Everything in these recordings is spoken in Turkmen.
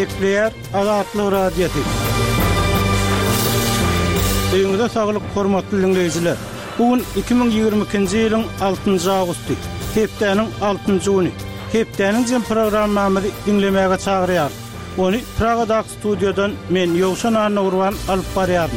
Ekleyer Azatlyk radiosu. Öňüňizde saglyk hormatly dinleýijiler. Bugün 2022-nji ýylyň 6-njy awgusty, hepdeniň 6-njy güni. Hepdeniň jem programmamy dinlemäge çagyrýar. Onu Pragadak studiodan men Ýowşan Anurwan alyp barýarym.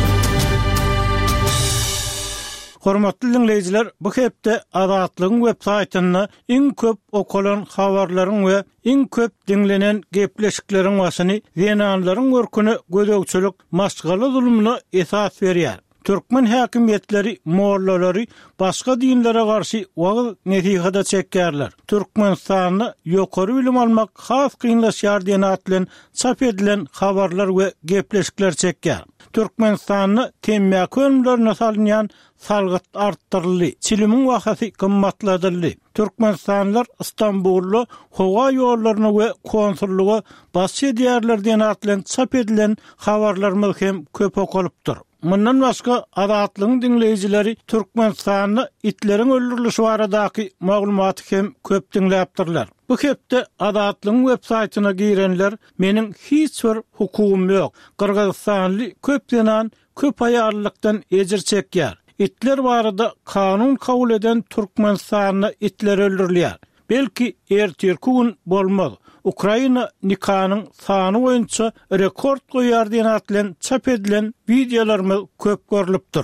Hormatly dinleýijiler, bu hepde Azatlygyň web saýtyny iň köp okulan habarlaryň we iň köp dinlenen gepleşikleriň başyny zenanlaryň görküni gödökçülük maşgaly zulmuna esas berýär. Türkmen häkimetleri, mollary başga dinlere garşy wagt netihada çekýärler. Türkmenistany ýokary bilim almak has kynlaşýar diýen atlan çap edilen habarlar we gepleşikler çekýär. Türkmenistany temmäk ölümlerine salynýan salgyt artdyryldy. Çilimiň wagty gymmatladyldy. Türkmenistanlylar İstanbullu howa ýollaryny we konsullugy basy edýärler diýen atlan çap edilen habarlar hem köp okulypdyr. Mundan başga Azatlygyň dinleýijileri Türkmenistany itleriň öldürilişi baradaky maglumaty hem köp dinläpdirler. Bu hepde Azatlygyň web saýtyna girenler meniň hiç bir hukumum ýok. Kırgızstanly köp denan köp aýarlykdan ejir çekýär. İtler barada kanun kabul eden Türkmenistany itler öldürilýär. Belki ertirki gün bolmaz. Ukraina nikahının sany boýunça rekord goýar diýen atlan çap edilen videolarmy köp görülipdir.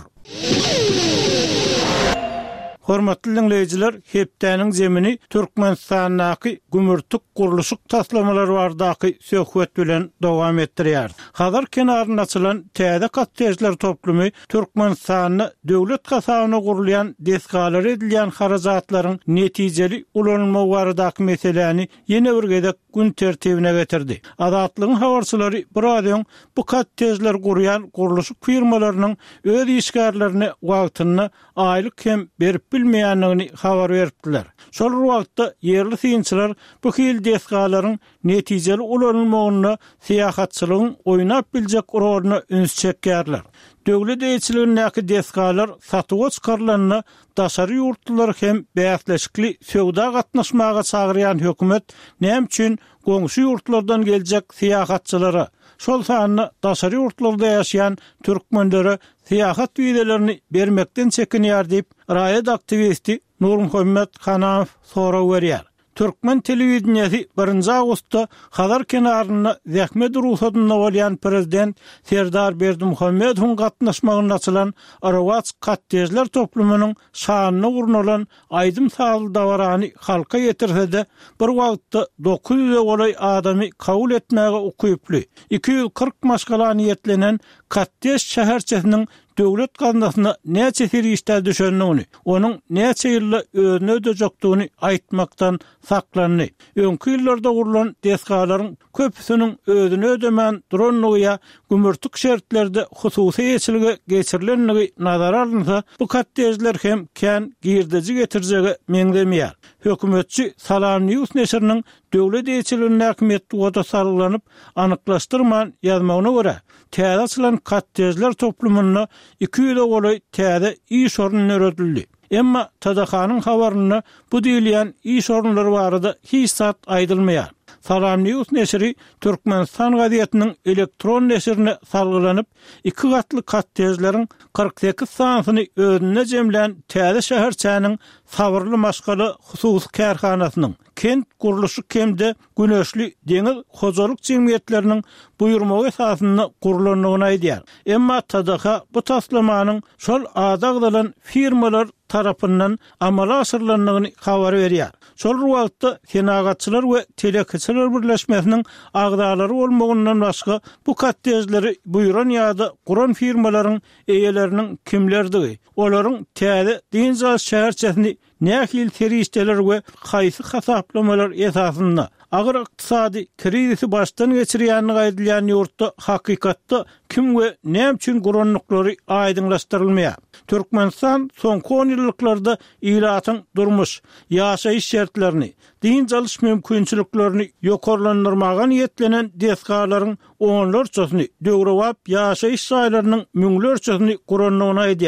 Hormatly dinleýijiler, hepdeniň zemini Türkmenistanyň gümürtük guruluşyk taslamalary bardaky söhbet bilen dowam etdirýär. Hazır kenaryna açylan täze kottejler toplumy Türkmenistanyň döwlet gasabyna gurulýan desgalar edilýän harajatlaryň netijeli ulanmagy baradaky meseleni ýene bir gezek gün tertibine getirdi. Azatlygyň habarçylary buradan bu kottejler gurýan guruluşyk firmalarynyň öz işgärlerini wagtyny aýlyk hem berip bilmeýänligini habar beripdiler. Şol wagtda yerli synçylar bu hil desgalaryň netijeli ulanmagyna syýahatçylygyň oýnap biljek roluny üns çekýärler. Döwlet eýçiligindäki desgalar satyga çykarylanyna daşary ýurtlar hem bäýatleşikli söwda gatnaşmaga çagyrýan hökümet näme üçin goňşy ýurtlardan geljek syýahatçylara şol sanyny daşary ýurtlarda ýaşaýan türkmenlere syýahat widelərini bermekden çekinýär diýip raýat aktivisti Nur Muhammed Hanav sorag berýär. Türkmen telewizionyasy 1 awgustda Hazar kenaryna zähmet ruhsatyna bolýan prezident Serdar Berdimuhammedowyň gatnaşmagyna açylan Arawaç kottejler toplumynyň şanyny gurnulan aýdym sağly dawarany halka ýetirse-de bir wagtda 900 golay adamy kabul etmäge ukyply. 240 maşgala niýetlenen kottej şäherçesiniň döwlet gaznasyna näçe serişler düşendigini, onuň näçe ýylla özüne ödejekdigini aýtmakdan saklandy. Öňkü ýyllarda gurulan desgalaryň köpüsiniň özüne ödemän duranlygy gümürtük şertlerde hususy ýeçiligi geçirilenligi nazara alynsa, bu kottejler hem kän girdeji getirjegi meňdemeýär. Hökümetçi Salam News neşriniň döwlet eýçiligine häkimetli wada sarylanyp anyklaşdyrman ýazmagyna görä, täze açylan kottejler toplumyna 200 golay täze iş ornuny öredildi. Emma Tadakanyň habaryny bu diýilýän iş ornulary barada hiç zat aýdylmaýar. Salam News neşri Türkmenistan gazetiniň elektron neşrine salgylanyp 2 gatly kottejleriň 48 sanyny özüne jemlän täze şäherçäniň sabırly maşgaly hususy kärhanasynyň kent guruluşy kemde güneşli deňiz hojalyk jemgyýetleriniň buýurmagy esasyna gurulanyny aýdýar. Emma Tadaka bu taslamanyň şol azagdalan firmalar tarapyndan amala aşyrylanyny habar berýär. Şol wagtda senagatçylar we telekiçiler birleşmesiniň agdalary bolmagyndan başga bu kottejleri buýuran ýa-da guran firmalaryň eýeleriniň kimlerdigi, olaryň täze diňjal şäherçesini nähil serişdeler we haýsy hasaplamalar esasyna agyr ykdysady krizisi başdan geçirýänligi aýdylýan ýurtda hakykatda kim we näme üçin guranlyklary aýdynlaşdyrylmaýar. Türkmenistan soňky 10 ýyllarda ýylatyň durmuş, ýaşaýyş şertlerini, din çalış mümkinçiliklerini ýokarlandyrmaga niýetlenen desgalaryň onlarçasyny döwrewap ýaşaýyş şaýlarynyň müňlerçesini guranlygyna aýdýar.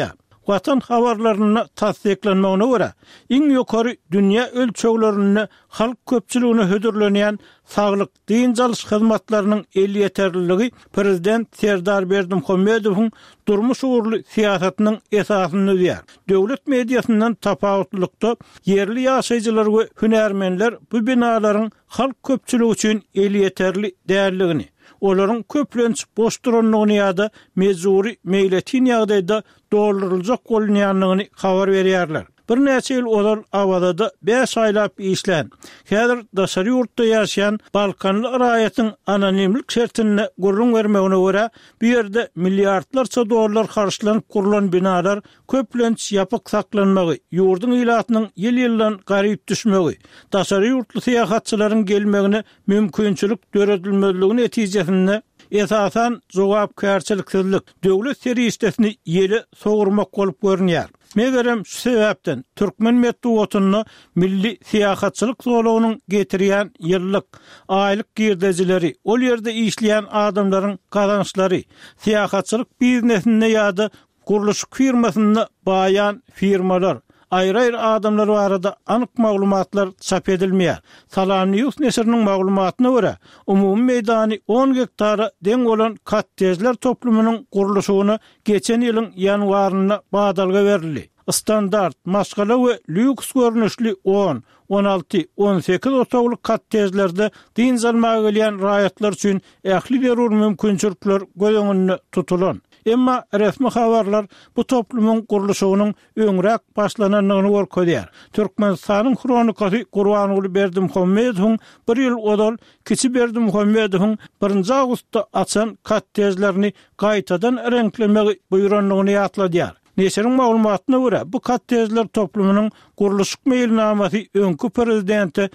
Watan habarlaryny tasdiklenmegine görä, iň ýokary dünýä ölçeglerini halk köpçüligine hödürlenýän saglyk diň çalyş hyzmatlarynyň el ýeterliligi prezident Serdar Berdimuhammedowyň durmuş uğurlu siýasatynyň esasyny öýär. Döwlet mediýasyndan tapawutlykda yerli ýaşaýjylar we hünärmenler bu binalaryň halk köpçüligi üçin el ýeterli dälligini, olaryň köplenç boş duranlygyny ýa-da mejburi meýletin ýagdaýda doldurulacak bolýanlygyny habar berýärler. Bir neçe ýyl olar awada 5 aýlap işlän. Häzir daşary ýurtda ýaşaýan Balkanly raýatyň anonimlik şertine gurrun bermegine görä, bu ýerde milliardlarça dollar harçlanyp kurulan binalar köplenç ýapyk saklanmagy, ýurdun ilatynyň ýyl-ýyldan garyp düşmegi, daşary ýurtly syýahatçylaryň gelmegine mümkinçilik döredilmezligini netijesinde esasan jogapkärçiliksizlik, döwlet serýistesini ýeli sogurmak bolup görünýär. Megerem şu sebäpden Türkmen medeniýetini milli syýahatçylyk zolagynyň getirýän ýyllyk aýlyk girdejileri, ol ýerde işleýän adamlaryň gazançlary, syýahatçylyk biznesinde ýa-da guruluş firmasyny baýan firmalar, aýry-aýry adamlar barada anyk maglumatlar çap edilmeýär. Salam News neşriniň maglumatyna görä, umumy meýdany 10 hektara deň bolan kottejler toplumynyň guruluşyny geçen ýylyň ýanwaryna badalga berildi. Standart, maskala we lüks görnüşli 10, 16, 18 otogly kottejlerde diň zalmaga gelýän raýatlar üçin ähli berur mümkinçilikler göz tutulan. Emma resmi habarlar bu toplumyň guruluşynyň öňrek başlananyny görkezýär. Türkmenistanyň kronikasy Gurbanuly Berdimuhammedowyň bir ýyl odal Kiçi Berdimuhammedowyň 1 awgustda açan kottejlerini gaýtadan renklemegi buýranlygyny ýatladýar. Neşriň maglumatyna görä, bu kottejler toplumynyň guruluşyk meýilnamasy öňkü prezidenti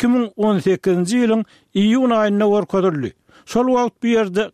2018-nji ýylyň iýun aýyna görkezildi. Şol wagt bu ýerde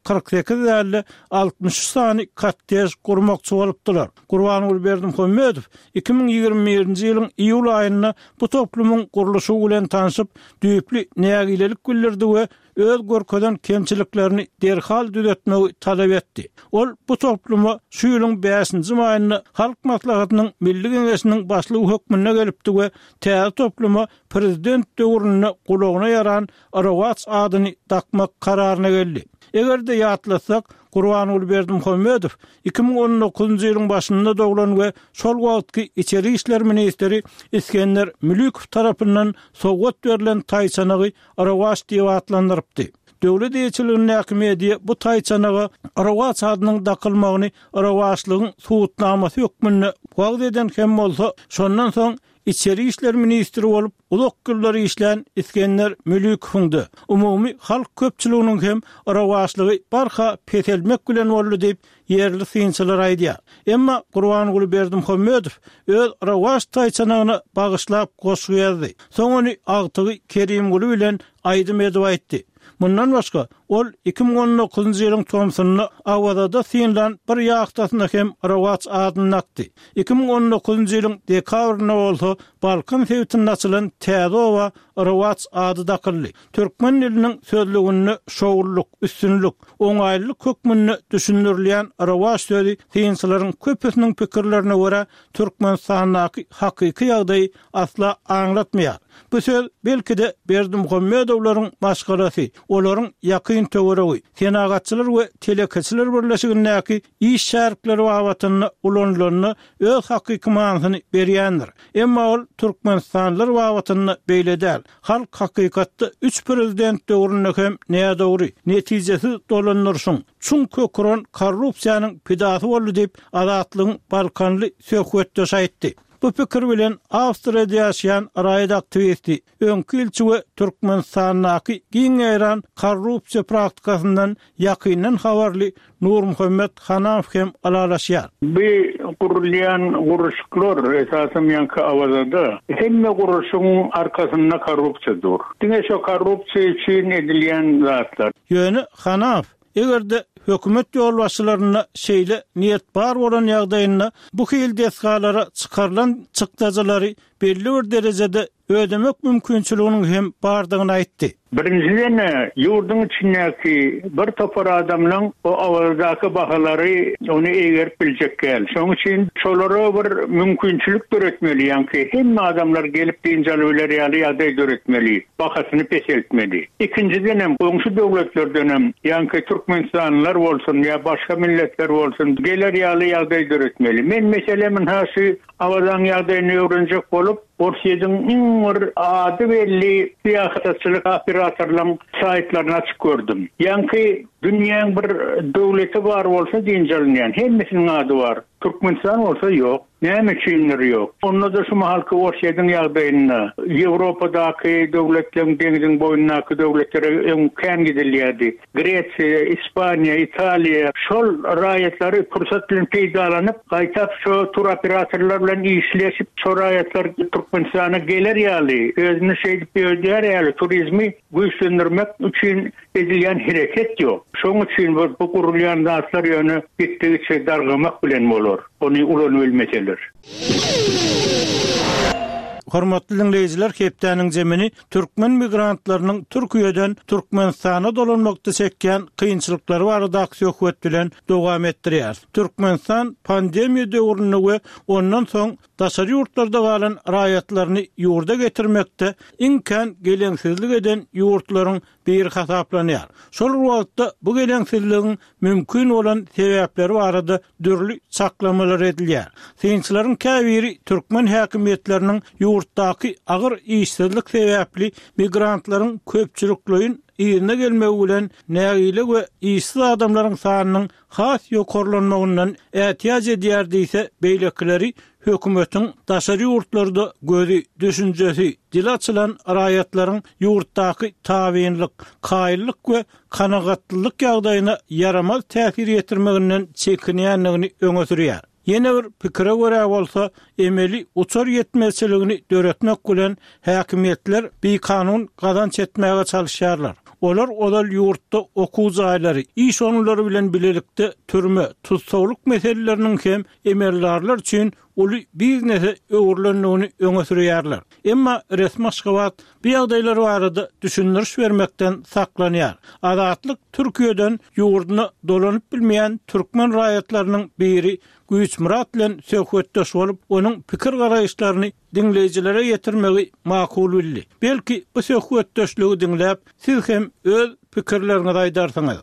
48-60 sany kottej gurmakçy bolupdylar. Gurbanuly Berdimuhammedow 2021-nji ýylyň iýul aýyna bu toplumyň guruluşy bilen tanyşyp, düýpli nägilelik bildirdi we öz görkezden kemçiliklerini derhal düzeltmegi talap etdi. Ol bu topluma şu ýylyň 5-nji maýyna halk maslahatynyň milli geňeşiniň başlygy hökmüne gelipdi we täze topluma prezident döwrüne gulagyna yaran Arawat adyny takmak kararyna geldi. Egerde ýatlasak, Gurbanuly Berdimuhammedow 2019-njy ýylyň başynda doglan we şol wagtky içeri işler ministri İskender Mülükow tarapyndan sowgat berilen taýçanagy Arawat diýip atlandyrypdy. Döwlet ýeçiliginiň häkimeti bu taýçanaga Arawat adynyň dakylmagyny Arawatlygyň suwutnamasy hökmüne wagt eden hem bolsa, şondan soň İçeri işler ministri olup ulak gülleri işleyen İskender Mülükowyňdy. Umumy halk köpçüliginiň hem Arawatlygy barha petelmek bilen boldy diýip yerli synçylar aýdýar. Emma Gurbanuly Berdimuhammedow öz Arawat taýçanagyny bagyşlap goşýardy. Soň ony agtygy Kerimguly bilen aýdym edip aýtdy. Mundan başga, ol 2019-njy ýylyň tomsuny awada synlan bir ýagtasyna hem Arawat adyny nakdy. 2019-njy ýylyň dekabryna bolsa Balkan sewtünden açylan Täzowa Arawat ady dakyldy. Türkmen diliniň sözlügini şowurluk, üstünlük, oňaýlyk hökmüne düşündirilýän Arawat sözi synçylaryň köpüsiniň pikirlerine görä Türkmenistanyň hakyky ýagdaýy asla aňlatmaýar. Bu söz belki de Berdimuhammedowlaryň maşgalasy, olaryň ýakyn töweregi, senagatçylar we telekeçiler birleşigindäki iş şärpleri wawatyny ulanlaryny öz hakyky manyny berýändir. Emma ol Türkmenistanlylar wawatyny beýledäl. Halk hakykatda 3 prezident döwrüne hem näme dogry, netijesi dolandyrsyn. Çünki Kur'an korrupsiýanyň pidasy boldy diýip azatlygyň Balkanly söhbetde şaýtdy. Bu pikir bilen Awstriýada ýaşaýan raýat aktivisti, öňkü ilçi we Türkmenistanyň giňeýran korrupsiýa praktikasyndan ýakyndan habarly Nur Muhammed Hanaw hem alalaşýar. Bu gurulýan guruşyklar esasym ýanky awazada hemme guruşyň arkasynda korrupsiýadyr. Diňe şu korrupsiýa üçin edilýän zatlar. Ýöne Hanaw egerde hökümet ýolbaşçylaryna şeýle niýet bar bolan ýagdaýynda bu hil desgalara çykarylan çykdajylary belli bir derejede ödemek mümkinçiliginiň hem bardygyny aýtdy. Birinciden yurdun içindeki bir topar adamның o avazdaki bahalary onu egerip biljek gel. Şoň üçin şolara bir mümkinçilik göretmeli. Yani hemme adamlar gelip dinjalwylar ýaly ýagdaý göretmeli. Bahasyny peseltmeli. İkinciden hem goňşy döwletlerden hem ýa-ni Türkmenistanlar bolsun ýa başga milletler bolsun geler ýaly ýagdaý göretmeli. Men meselemin hasy awazan ýagdaýyny öwrenjek bolup Orsiýadyň ady belli siýasatçylyk operatorlaryň saýtlaryny açyp gördüm. Ýani dünýäň bir döwleti bar bolsa dinjalynýan hemmesiniň ady bar. Türkmenistan olsa ýok. Näme üçindir ýok. Onda da şu halky Orsiýadyň ýagdaýyny Ýewropadaky döwletleriň deňiziň boýundaky döwletlere öň kän gidilýärdi. Gretsiýa, Ispaniýa, Italiýa şol raýatlary pursat bilen peýdalanyp, gaýtap şu tur operatorlar bilen işleşip şu raýatlar Türkmenistana geler ýaly, özüni şeýdip ýördüler ýaly turizmi güýçlendirmek üçin edilýän hereket ýok. Şoň üçin bu gurulýan zatlar ýöne gitdigiçe dargamak bilen bolar. Onu ulany bilmeseler. Hormatly dinleyijiler, Hepdäniň jemini türkmen migrantlarynyň Türkiýeden Türkmenistana dolanmakda çekýän kynçylyklary barada söhbet bilen dowam etdirýär. Türkmenistan pandemiýa döwründe we ondan soň daşary ýurtlarda galan raýatlaryny ýurda getirmekde imkan geleňsizlik eden ýurtlaryň bir hasaplanýar. Şol wagtda bu geleňsizligiň mümkin bolan sebäpleri barada dürli saklamalar edilýär. Synçylaryň käbiri türkmen häkimetleriniň ýurtdaky agyr işsizlik sebäpli migrantlaryň köpçülikliğin ýerine gelmegi bilen nägili we işsiz adamlaryň sanynyň has ýokarlanmagyndan ähtiýaç edýärdiýse beýlekleri hökümetiň daşary ýurtlarda gözi düşünjesi dil açylan raýatlaryň ýurtdaky tabynlyk, kaýlyk we kanagatlylyk ýagdaýyna yaramaz täsir ýetirmeginden çekinýänligini öňe sürýär. Yine bir pikire göre bolsa emeli uçar yetmezçiligini döretmek bilen häkimetler bir kanun gazanç etmäge çalışýarlar. Olar ýurtda okuw jaýlary, iş onulary bilen bilelikde türme, tutsawlyk meseleleriniň hem emellerler üçin uly biznese öwürlenýäni öňe sürýärler. Emma resmi şygat bir ýagdaýlar barada düşündiriş bermekden saklanýar. Adatlyk Türkiýeden ýurduny dolanyp bilmeýän türkmen raýatlarynyň biri Güýç Murat bilen söhbetdeş bolup, onuň pikir garaýşlaryny dinlejilere ýetirmegi makul bildi. Belki bu söhbetdeşligi dinläp, siz hem öz pikirleriňizi aýdarsyňyz.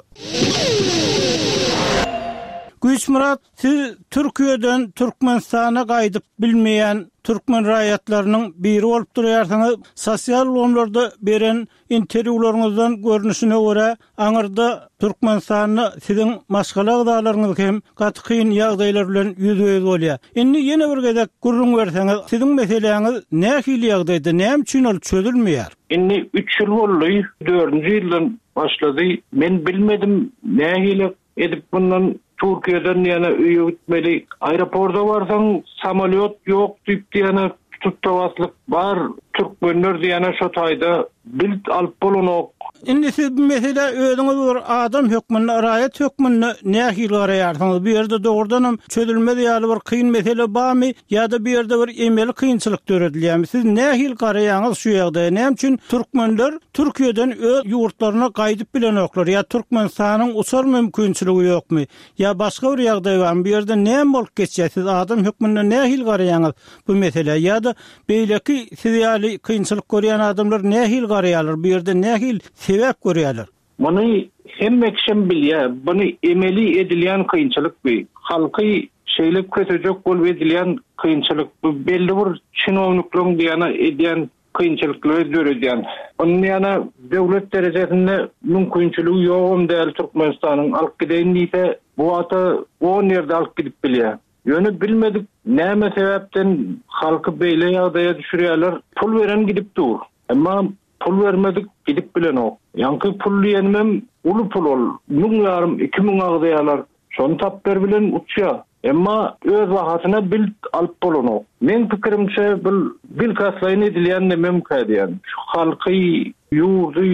Güýç Murat, siz Türkiýeden Türkmenistana gaýdyp bilmeýän türkmen raýatlarynyň biri bolup durýarsyňyz. Sosial ulgamlarda beren interwýularyňyzdan görnüşine görä, aňyrda Türkmenistany siziň maşgala ýagdaýlaryňyz hem gaty kyn ýagdaýlar bilen ýüzüňiz bolýar. Indi ýene bir gezek gurrun berseňiz, siziň meseleňiz nähili ýagdaýda, näme üçin ol çözülmeýär? Indi 3 ýyl boldy, 4-nji ýyldan başlady. Men bilmedim nähili edip bundan Türkiýeden ýa-ni öýe gitmeli. Aeroportda barsaň samolyot ýok diýip ýa-ni tutawaslyk bar. Türkmenler ýa-ni şo taýda bilt alyp bolanok. Indi siz mesele özüňiz bir adam hökmüne, raýat hökmüne nähili garaýarsyňyz? Bu ýerde dogrudan çözülmeli ýaly bir kyn mesele barmy ýa-da bir ýerde bir emeli kynçylyk döredilýärmi? Siz nähili garaýaňyz şu ýagdaýa? Näme üçin türkmenler Türkiýeden öz ýurtlaryna gaýdyp bilenoklar? ýa Türkmenistanyň uçar mümkinçiligi ýokmy? ýa başga bir ýagdaý barmy? Bu ýerde näme bolup geçýär? Siz adam hökmüne nähili garaýaňyz bu mesele? ýa-da beýleki siz ýaly kynçylyk görýän adamlar nähili garaýarlar? Bu ýerde nähili sebäp görýärler? Muny hemme kişi bilýär. Buny emeli edilýän kynçylyk bu. Halky şeýlep kötejek bolup edilýän kynçylyk bu. Belli bir çynowniklaryň ýa-ni edýän kynçylyklary döredýän. Onuň ýa-ni döwlet derejesinde mümkinçiligi ýokm däl Türkmenistanyň alyp gideýin diýse, bu ata o ýerde alyp gidip bilýär. Ýöne bilmedik näme sebäpden halky beýle ýagdaýa düşürýärler. Pul beren gidip dur. Emma pul vermedik gidip bilen o. Yankı pul diýenim ulu pul ol. 1000 ýarym 2000 agdaýalar. Şonu tap ber bilen uçýar. Emma öz wagtyna bil alyp bolanok. Men pikirimçe bil kaslaýyn edilýän mümkin diýen. Şu halky ýurdy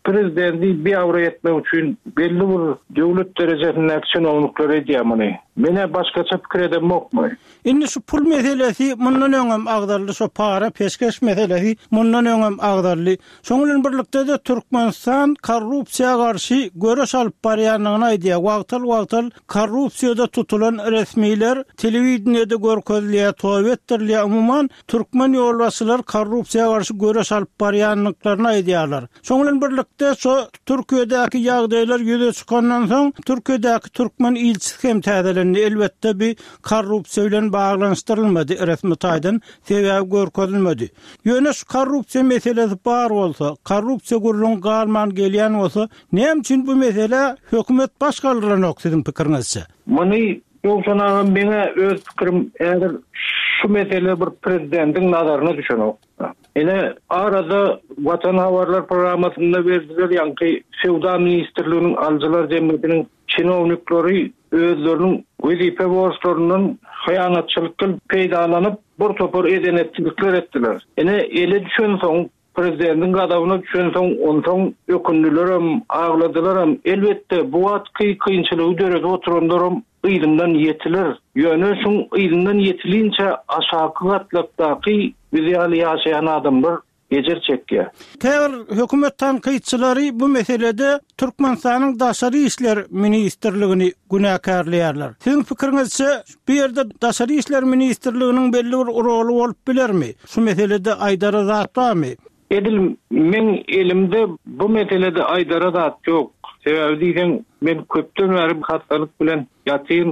prezidenti bir avra etmek için belli bir devlet derecesinde çinovnikler edýärmini. Mene başgaça pikir edem okmy. Indi şu pul meselesi mundan öňem agdarly, şu para peşkeş meselesi mundan öňem agdarly. Şoň bilen birlikde de Türkmenistan korrupsiýa garşy göreş alyp barýanyny aýdýar. Wagtal korrupsiýada tutulan resmiler telewizionyada görkezilýär, toýp etdirilýär. Umumyň türkmen ýolbaşçylar korrupsiýa garşy göreş alyp barýanlyklaryny aýdýarlar. Şoň bilen birlikde şu Türkiýedäki ýagdaýlar ýüze çykandan soň Türkiýedäki türkmen ilçisi hem täzelendi. Elbette bir korrupsiýa bilen baglanşdyrylmady, resmi taýdan sebäp görkezilmedi. Ýöne şu korrupsiýa meselesi bar bolsa, korrupsiýa gurulun galman gelýän bolsa, näme üçin bu mesele hökümet başgaldyranok siziň pikiriňizçe? Muny ýokşana mene öz pikirim eger şu mesele bir prezidentin nazarına düşen Ele arada Vatan Havarlar programmasında berdiler ýa-ni Sewda ministrliginiň aljylar jemgyýetiniň çinovnikleri özleriniň wezipe borçlarynyň haýanatçylyk kılıp peýdalanyp bir topar edenetçilikler etdiler. Ele düşen soň prezidentin gadawyna düşen soň ondan ökündilerim, agladylarym. Elbette bu atky kynçylygy dörede oturanlarym ýylyndan ýetiler. Ýöne şoň ýylyndan ýetilinçe aşaky gatlapdaky biziýaly ýaşaýan adamlar geçer çekýär. Tägir hökümet tanqidçilary bu meselede Türkmenistanyň daşary işler ministrligini günäkärleýärler. Siziň pikiriňizçe bu ýerde daşary işler ministrliginiň belli bir roly bolup bilermi? Şu meselede aýdara zat barmy? Edil men elimde bu meselede aýdara zat ýok. Sebäbi diýen men köpden beri hastalyk bilen ýatyryn.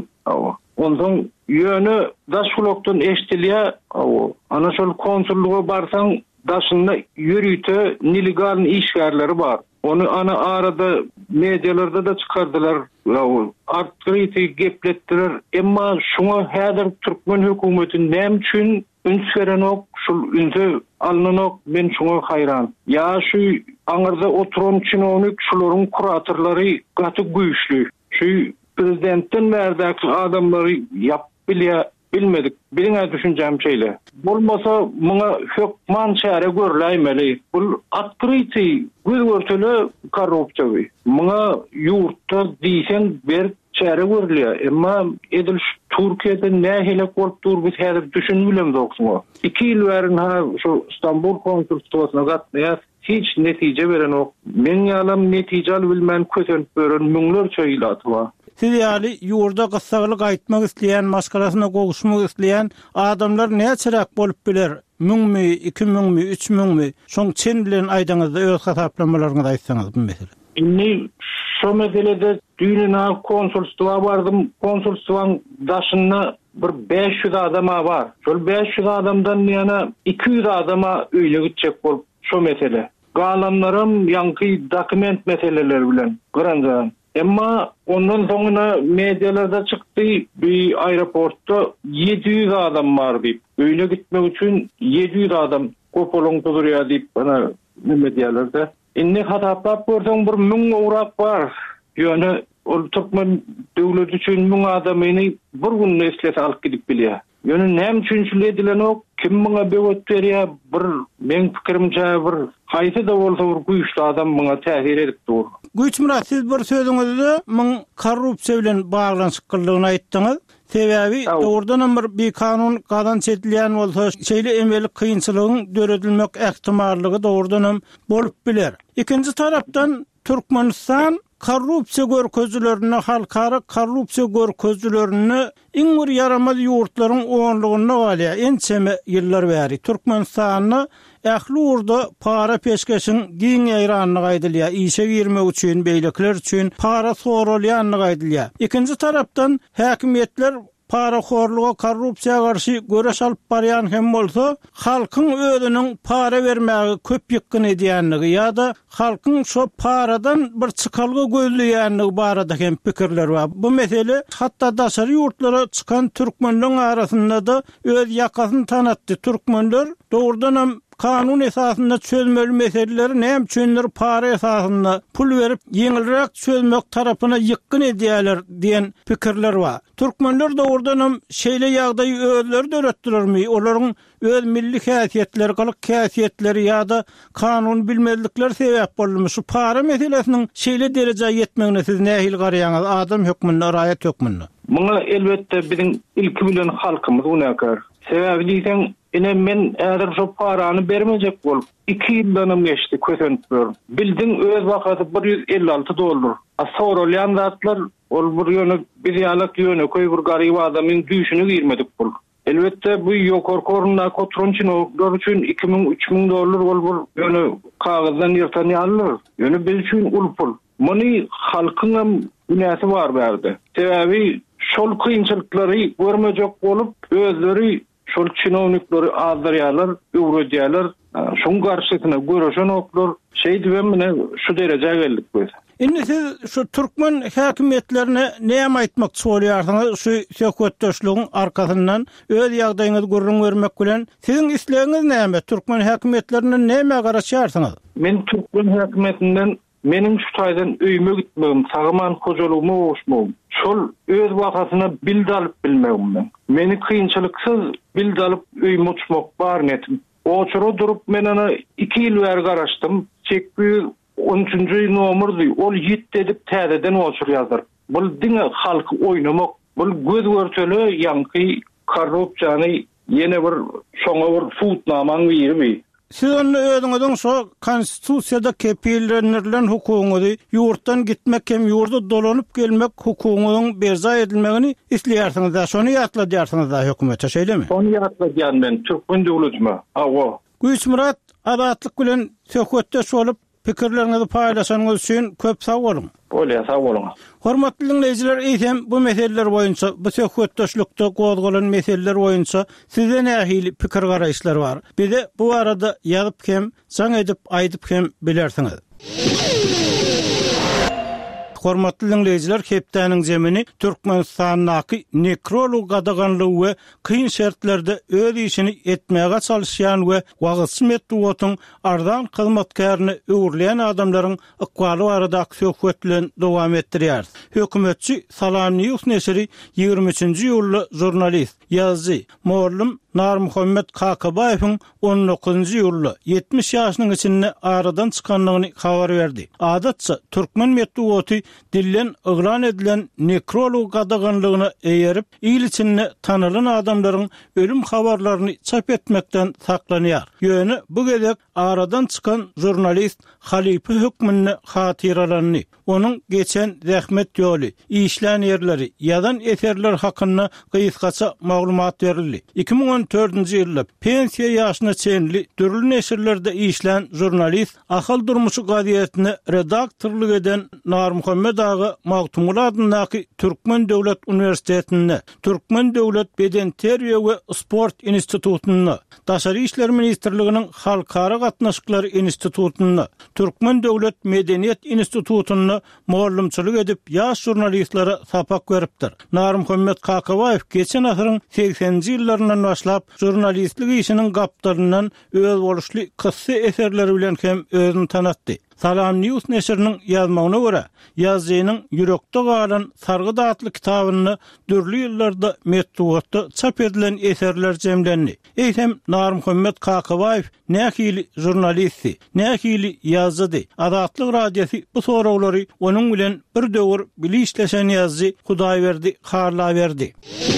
Ondan ýöne daşulokdan eşdilýär. Ana şol konsulluga barsaň daşynda ýürüýte nelegal işgärleri bar. Onu ana arada medialarda da çıkardılar. Artgyrity gepletdiler. Emma şoňa häzir Türkmen hökümeti näme üçin ünsverenok, şol ünse alnanok, men şoňa haýran. Ya şu aňyrda oturan çinovnik şolaryň kuratorlary gaty güýçlü. Şu prezidentten bärdäki adamlary ýap bilmedik. Birine düşüneceğim şeyle. Bolmasa muňa hökman çäre görläýmeli. Bu atkryty görgörteli korrupsiýa. Muňa ýurtda diýsen ber çäre görülýär. Emma edil Türkiýede nähile bolup dur biz häzir düşünmülem doksuňa. 2 ýyl bärin ha şu İstanbul konsultuwasyna gatnaýar. Hiç netije beren ok. Men ýalam netije bilmän kösenip beren müňlerçe ýylaty bar. Siz ýaly ýurda gyssalyk aýtmak isleýän, maskarasyna gowuşmak isleýän adamlar näçerak bolup biler? 1000mi, 2000mi, 3000mi? Şoň çen bilen aýdaňyzda öz hasaplamalarynızı aýtsaňyz bu mesele. Inni şu meselede düýnüne konsultuwa bardym. Konsultuwaň daşyna bir 500 adama bar. Şol 500 adamdan ýana 200 adama öýle gitjek bolup şu mesele. Galanlarym ýanky dokument meseleleri bilen gıranjan. Emma ondan soňra medialarda çykdy bir aeroportda 700 adam bar diýip. Öýle gitmek üçin 700 adam kopolong durýar diýip bana medialarda. Inni hatapap görseň bir 1000 urak bar. Ýöne ol Türkmen döwleti üçin 1000 adamyny bir gün neslet alyp gidip bilýär. Ýöne näme üçin şuleýdilen ok? Kim muňa bewet berýär? Bir men pikirimçe bir haýsy da bolsa bir güýçli adam muňa täsir edip dur. Güýçmürat, siz bir sözüňizde muň korrupsiýa bilen baglanşyklygyny aýtdyňyz. Sebäbi dogrudan bir kanun gadan çekilýän bolsa, şeýle emeli kynçylygyň döredilmek ähtimallygy dogrudan bolup biler. Ikinji tarapdan Türkmenistan korrupsiýa görkezlerini, halkara korrupsiýa görkezlerini iňir yaramaz ýurtlaryň oňlygyna galýar. Ençeme ýyllar bäri Türkmenistanyny ähli urda para peşkeşiň giň ýaýranyny gaýdylýar. Işe girmek üçin, beýlekler üçin para sorulýanyny gaýdylýar. Ikinji tarapdan häkimetler para horluğa, korrupsiýa garşy göreş alyp barýan hem bolsa, halkyň özüniň para bermäge köp ýykyn edýänligi ýa-da halkyň şo paradan bir çykalgy gözleýänligi barada hem pikirler bar. Bu mesele hatda daşary ýurtlara çykan türkmenliň arasynda da öz ýakasyny tanatdy. Türkmenler dogrudan kanun esasında çözmeli meseleleri näme üçündir para esasında pul verip yeňilrek çözmek tarapyna ýykyn edýärler diýen pikirler bar. Türkmenler de ordanam şeýle ýagdaýy özleri döretdirermi? Olaryň öz milli häsiýetleri, galyk häsiýetleri ýa-da kanun bilmezlikleri sebäp bolmy? Şu para meselesiniň şeýle derejä ýetmegine siz nähil garaýaňyz? Adam hökmüne, raýat hökmüne. Muňa elbetde biziň ilki bilen halkymyz unakar. Sebäbi diýsen, ine men äger şu parany bermejek bolup 2 ýyldan geçdi kösenip dur. Bildiň öz wakaty $156. Sorulýan zatlar ol bir ýöne bir ýalyk ýöne koýgur garyb adamyň düýşüne girmedik bol. Elbetde bu ýokorkorunda kotronçynylar üçin $2000-3000 bol bir ýöne kagazdan ýerten ýalyr. Ýöne biz üçin ulpul. Muny halkyň günäsi bar berdi. Sebäbi şol kynçylyklary görmejek bolup özleri şol çinownikleri azdarýarlar, öwredýärler. Şoň garşysyna görüşen oklar şey diýmem şu derejä geldik biz. Indi siz şu Türkmen häkimetlerine näme aýtmak bolýarsyňyz şu söhbetdeşligiň arkasyndan öz ýagdaýyňyzy görüň bermek bilen siziň islegiňiz näme? Türkmen häkimetlerine näme garaşýarsyňyz? Men Türkmen häkimetinden meniň şu taýdan öýüme gitmegim, sagaman hojalygyma oşmagym. Şol öz wakatyna bildi alyp bilmegim men. Meni kynçylyksız bildi alyp öýüme uçmak bar netim. Oçuro durup men ana 2 ýyl bäri garaşdym. Çekbi 13-nji nomerdi. Ol ýit edip täzeden oçur ýazdyr. Bul diňe halky oýnamak, bul göz görteli ýanky korrupsiýany ýene bir şoňa bir futnamaň berýär. Siz onu özüňiziň şo konstitusiýada kepillenilen hukugyny ýurtdan gitmek hem ýurda dolanyp gelmek hukugynyň berza edilmegini isleýärsiňiz da şonu ýatladýarsyňyz da hökümete şeýlemi? Onu ýatladýan men Türkmen döwletime. Awa. Güýçmurat adatlyk bilen söhbetdeş bolup pikirlerinizi paýlaşanyňyz üçin köp sag bolun. Bolýa, sag bolun. Hormatly dinleýijiler, eýsem bu meseleler boýunça, bu söhbetdeşlikde gozgalan meseleler boýunça size nähili pikir garaýşlar bar. Bize bu arada ýazyp hem, saň edip aýdyp hem bilersiňiz. Hormatly dinleýijiler, Hepdäniň zemini Türkmenistanyň nekrolog gadaganlygy we kyn şertlerde öz işini etmäge çalışýan we wagtsyz metduwatyň ardan hyzmatkaryny öwürleýän adamlaryň ykbaly barada söhbet bilen dowam etdirýär. Hökümetçi Salam News nesiri 23-nji ýylly jurnalist, ýazgy, mollum Nar Muhammed Kakabayewiň 19-njy ýylly 70 ýaşynyň içinde aradan çykanlygyny habar berdi. Adatça Türkmen metduwaty dillen yglan edilen nekrolog gadaganlygyny eýerip, il içinde tanylan adamlaryň ölüm habarlaryny çap etmekden saklanýar. Ýöne bu gezek aradan çykan jurnalist Halipe hökmüne hatyralanyny, onuň geçen zähmet ýoly, işlän ýerleri, ýazan eserler hakynda gysgaça maglumat berildi. 2014-nji ýylda pensiýa ýaşyna çenli türlü neşirlerde işlän jurnalist Ahal Durmuşy gazetine redaktorluk eden Nar Muhammed ağa Magtumul adyndaky Türkmen Döwlet Üniversitetinde, Türkmen Döwlet Beden Terbiýe we Sport institutuna, Daşary işler ministrliginiň halkara gatnaşyklary institutuna, Türkmen Döwlet Medeniýet institutuna mollumçylyk edip ýaş jurnalistlara sapak beripdir. Nar Muhammed Kakabayew geçen asyryň 80-nji ýyllaryndan başlap jurnalistlik işiniň gapdaryndan öz boluşly kıssa eserleri bilen hem özüni tanatdy. Salam News neşriniň ýazmagyna görä, ýazgynyň Ýürekde galan Sargı adly kitabyny dürli ýyllarda metduwatda çap edilen eserler jemlendi. Eýsem Nar Muhammed Kakabayew nähili jurnalisti, nähili ýazdy. Adatlyk radiosy bu soraglary onuň bilen bir döwür bilişleşen ýazdy, Hudaýberdi harlaberdi.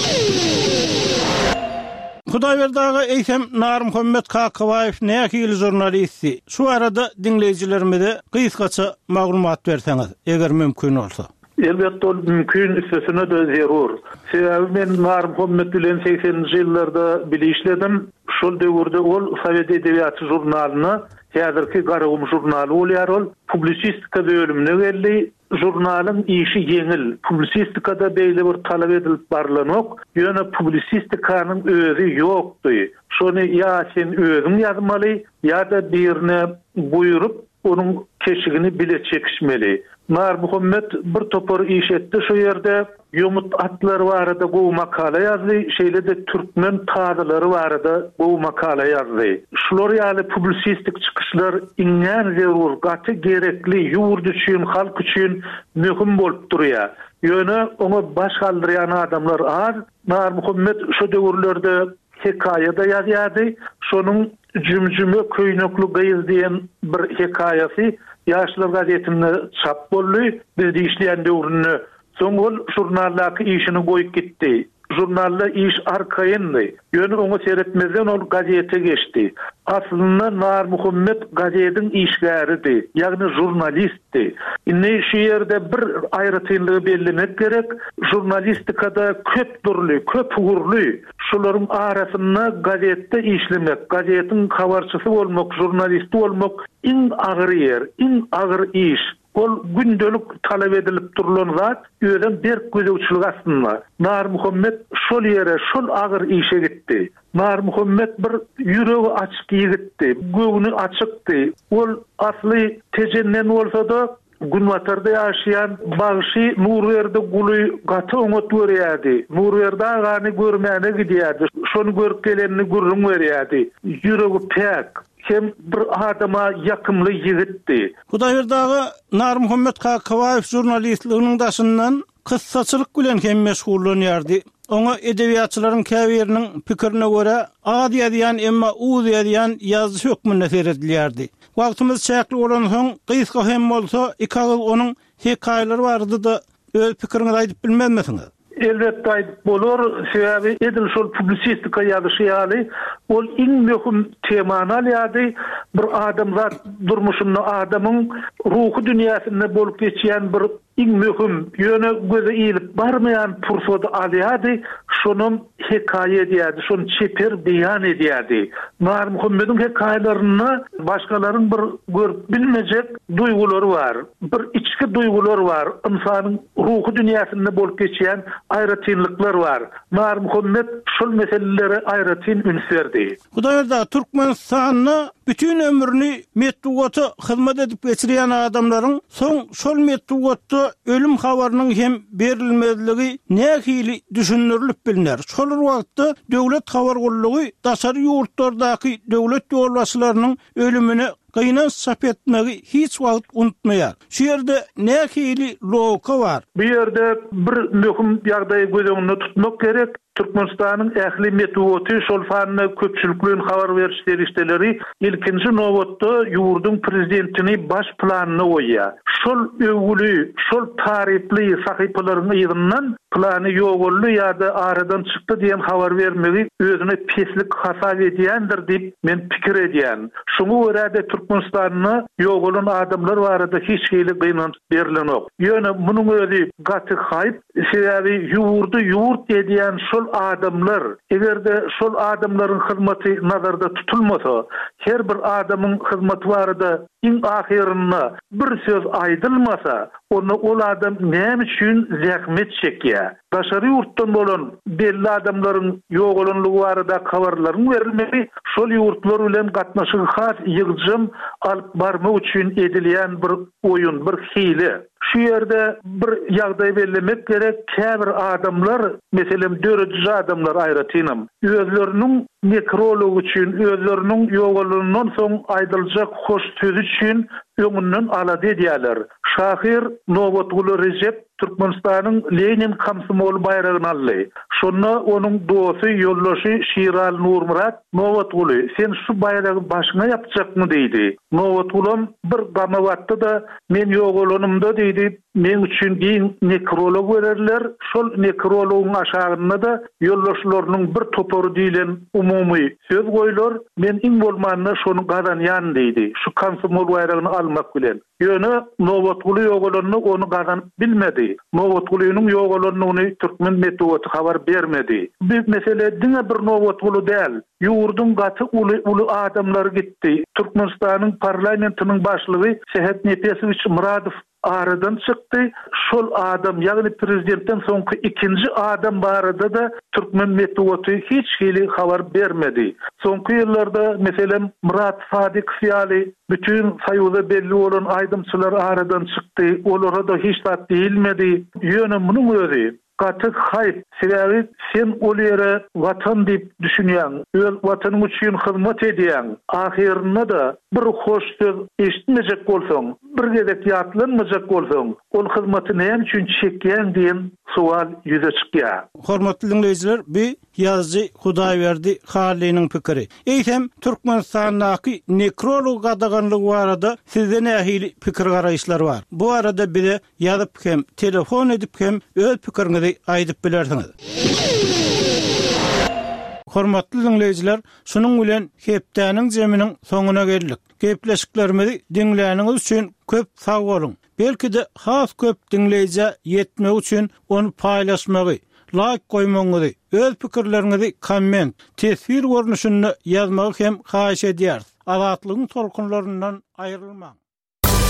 Hudaýberdi ağa eýsem Nar Muhammed Kakabayew nähili jurnalisti. Şu arada dinleýijilerimize gysgaça maglumat berseňiz, eger mümkin bolsa. Elbette mümkün üstesine de zerur. Sebäbi men Nar Muhammed bilen 80-nji ýyllarda bilişledim. Şol döwürde ol Sowet edebiýaty jurnalyny, häzirki Garagum jurnaly bolýar ol, publisistika bölümine geldi. Jurnalyň işi ýeňil. Publisistikada beýle bir talap edilip barlanok, ýöne publisistikanyň özü ýokdy. Şonu ýa sen özüň ýazmaly, ýa-da birine buýurup onun keşigini bile çekişmeli. Nar Muhammed bir topar iş etti şu yerde. Yumut atlar varada bu makale yazdı. Şeyle de Türkmen tadıları varada bu makale yazdı. Şular yani publisistik çıkışlar ingen zerur, gatı gerekli, yurt üçün, halk üçün mühim bolup duruyor. Yöne onu baş kaldıran adamlar az. Nar Muhammed şu döwürlerde hikayede yazıyordu. Şonun cümcümü köynöklü gıyız diyen bir hikayesi Yaşlar gazetinde çap boldy. Biz işleyen döwrünü soňol jurnallarky işini goýup gitdi. Jurnalda iş arkayındy. Ýöne onu seyretmezden ol gazete geçti. Aslında Nar Muhammed gazetin işgäridi, ýagny jurnalistdi. Indi şu ýerde bir aýratynlygy bellemek gerek. Jurnalistikada köp durly, köp ugurly. Şolaryň arasynda gazetde işlemek, gazetin habarçysy bolmak, jurnalisti bolmak iň agyr ýer, iň agyr iş. Ol gündelik talep edilip durulan zat, öýlen bir gözewçilik aslında. Nar Muhammed şol ýere, şol agyr işe gitdi. Nar Muhammed bir ýüregi açyk ýigitdi, göwüni açykdy. Ol asly tejennen bolsa da Günwatarda ýaşaýan bagşy Nurwerde guly gaty oňat görýärdi. Nurwerde agany görmäne gidýärdi. Şonu görüp gelenini gurrun berýärdi. Ýüregi pek. Hem bir adama yakımlı yigitdi. Hudaýberdagy Nar Muhammed Kakabayew jurnalistliginiň daşyndan kyssaçylyk bilen hem meşgullanýardy. Oňa edebiýatçylaryň käbiriniň pikirine görä ad ýazýan emma uz ýazýan ýazyş hökmünde seredilýärdi. Wagtymyz çäkli bolan soň gysga hem bolsa iki agyl onuň hekaýeleri bardy da öz pikiriňi aýdyp bilmezmisiňiz? Elbette aýdyp bolar. Sebäbi edil şol publisistika ýazyşy ol iň möhüm temany alýardy. Bir adam zat durmuşyny adamyň ruhy dünýäsinde bolup geçýän bir iň möhüm ýöne göze iýilip barmaýan pursady alýardy. Şonun hekaýe edýärdi, şonu çeper beýan edýärdi. Nar Muhammediň hekaýelerini başgalaryň bir görüp bilmejek duýgulary bar. Bir içki duýgulary bar. İnsanyň ruhy dünýäsinde bolup geçýän aýratynlyklar bar. Nar Muhammed şol meselelere aýratyn üns berdi. Hudaýberda Türkmenistanyny bütün ömrüni metdugaty hyzmat edip geçirýän adamlaryň soň şol metdugatda ölüm habarynyň hem berilmezligi nähili düşünürilip bilinär. Şol wagtda döwlet habar gullugy daşary ýurtlardaky döwlet ýolbaşçylarynyň ölümini gynan sap etmegi hiç wagt unutmaýar. Şu ýerde nähili logika bar. Bu ýerde bir möhüm ýagdaý göz tutmak gerek. Türkmenistanyň ähli metdugaty şol fanny köpçülik bilen habar berişleri işleri ilkinji nowatda ýurdun prezidentini baş planyny goýýar. Şol öwgüli, şol taripli sahypalaryň ýygynyň plany ýogurly ýa-da aradan çykdy diýen habar bermegi özüne peslik hasap edýändir diýip men pikir edýän. Şoňa görä Türkmenistanyny ýogulan adamlar barada hiç hili gynan berilenok. Ýöne munyň özi gaty haýp, sebäbi ýurdu ýurt edýän şol adamlar, egerde şol adamlaryň hyzmaty nazarda tutulmasa, her bir adamyň hyzmaty barada iň ahirinde bir söz aýdylmasa, onu ol adam näme üçin zähmet çekýär? Daşary ýurtdan bolan belli adamlaryň ýogulanlygy barada habarlaryň berilmegi şol ýurtlar bilen gatnaşygy has ýygyjym alyp barmak üçin edilýän bir oýun, bir hile. Şu ýerde bir ýagdaý bellemek gerek. Käbir adamlar, meselem dörediji adamlar aýratynam, özleriniň nekrolog üçin, özleriniň ýogulanyndan soň aýdyljak hoş söz üçin öňünden alady edýärler. Şahir Nowatguly Recep Türkmenistanyň Lenin Komsomol bayragyny aldy. Şonu onuň dosy, ýoldaşy Şiral Nurmurat Nowatguly, sen şu bayragy başyna ýapjakmy diýdi. Nowatgulym bir gama watdy da men ýogulanymda diýdi, men üçin giň nekrolog bererler. Şol nekrologyň aşagynda da ýoldaşlarynyň bir topary diýilen umumy söz goýular. Men iň bolmanyna şonu gazanýan diýdi. Şu Komsomol bayragyny almak bilen. Ýöne Nowatguly ýogulanyny onu gazan bilmedi. Nowatgulynyň ýogulanyny Türkmen metdugaty habar bermedi. Bir mesele diňe bir Nowatguly däl. Ýurdun gaty uly adamlar gitdi. Türkmenistanyň parlamentiniň başlygy Sehet Nepesowich Muradow aradan çykdy. Şol adam, ýagny prezidentten soňky ikinji adam barada da Türkmen medeniýeti hiç hili habar bermedi. Soňky ýyllarda meselem Murat Sadyk Fiýaly bütün saýyda belli bolan aýdymçylar aradan çykdy. Olara da hiç dat diýilmedi. Ýöne munyň özi gatyk haýp, sebäbi sen ol ýere watan diýip düşünýän, öz watanyň üçin hyzmat edýän, ahirinde da bir hoş söz eşitmejek bolsaň, bir gezek ýatlanmajak bolsaň, ol hyzmaty näme üçin çekýän diýen sual ýüze çykýar. Hormatly dinleýijiler, bu ýazgy Hudaýberdi Halynyň pikiri. Eýsem Türkmenistanyň nekrolog gadaganlygy barada sizde nähili pikir garaýşlar bar. Bu arada bize ýazyp hem telefon edip hem öz pikiriňizi aýdyp bilersiňiz. Hormatly dinleýijiler, şunuň bilen hepdäniň jeminiň soňuna geldik. Gepleşiklerimizi dinläniňiz üçin köp sag bolun. Belki de has köp dinleýije ýetmek üçin onu paýlaşmagy, like goýmagy, öz pikirleriňizi komment, tesir görnüşinde ýazmagy hem haýyş edýär. Azatlygyň tolkunlaryndan aýrylmaň.